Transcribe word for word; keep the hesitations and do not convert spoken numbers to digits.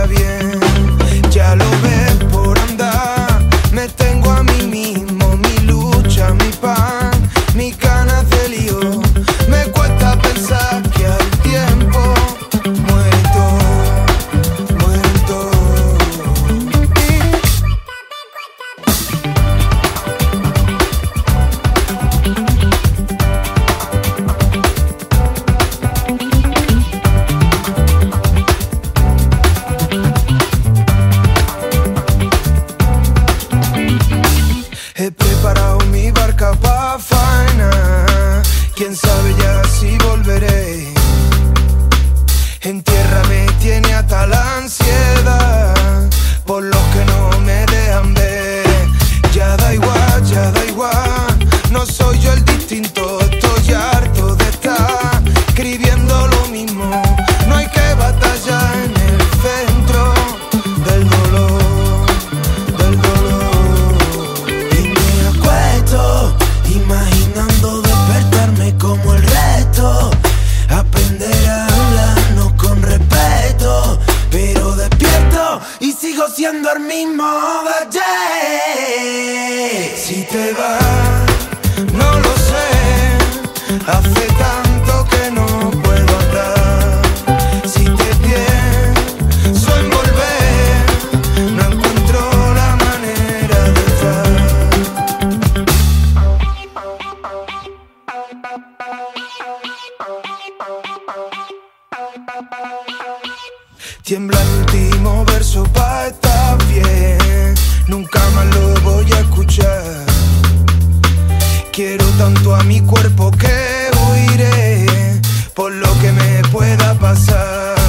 vaya bien. Ya lo ves por andar, me tengo a mí mismo, mi lucha, mi pan, mis ganas de lío. Me cuesta pensar que al tiempo muerto, muerto. He preparado mi barca pa' faena, quién sabe ya si volveré. En tierra me tiene hasta la ansiedad por los que no me dejan ver. Ya da igual, ya da igual, no soy yo el distinto. Estoy harto de estar escribiendo lo mismo. No hay que batallar en el centro del dolor, del dolor. Y me acuesto imaginando despertarme como el resto, aprender a hablarnos con respeto, pero despierto y sigo siendo el mismo de ayer. Si te vas, no lo sé, hace tanto que no puedo andar. Si te pienso en volver, no encuentro la manera de estar. Tiembla el último verso pa' estar bien, nunca más lo voy a escuchar. Quiero tanto a mi cuerpo que huiré por lo que me pueda pasar.